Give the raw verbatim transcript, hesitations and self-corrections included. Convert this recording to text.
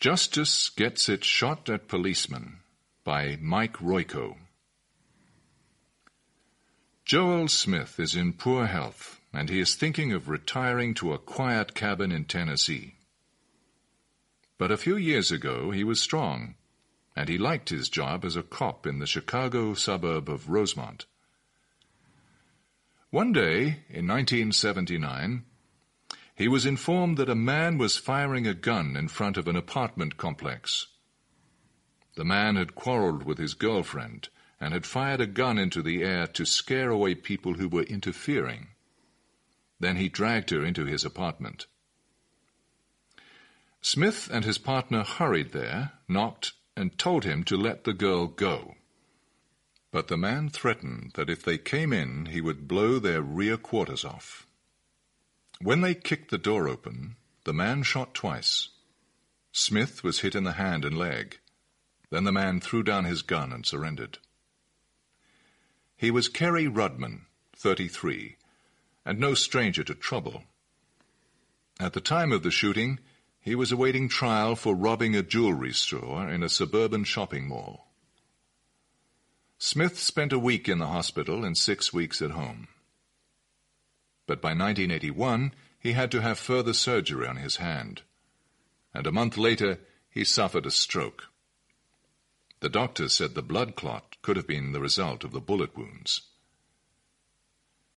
Justice Gets Its Shot at Policeman by Mike Royko. Joel Smith is in poor health, and he is thinking of retiring to a quiet cabin in Tennessee. But a few years ago he was strong, and he liked his job as a cop in the Chicago suburb of Rosemont. One day, in nineteen seventy-nine, he was informed that a man was firing a gun in front of an apartment complex. The man had quarreled with his girlfriend and had fired a gun into the air to scare away people who were interfering. Then he dragged her into his apartment. Smith and his partner hurried there, knocked, and told him to let the girl go. But the man threatened that if they came in, he would blow their rear quarters off. When they kicked the door open, the man shot twice. Smith was hit in the hand and leg. Then the man threw down his gun and surrendered. He was Kerry Rudman, thirty-three, and no stranger to trouble. At the time of the shooting, he was awaiting trial for robbing a jewelry store in a suburban shopping mall. Smith spent a week in the hospital and six weeks at home. But by nineteen eighty-one, he had to have further surgery on his hand, and a month later he suffered a stroke. The doctor said the blood clot could have been the result of the bullet wounds.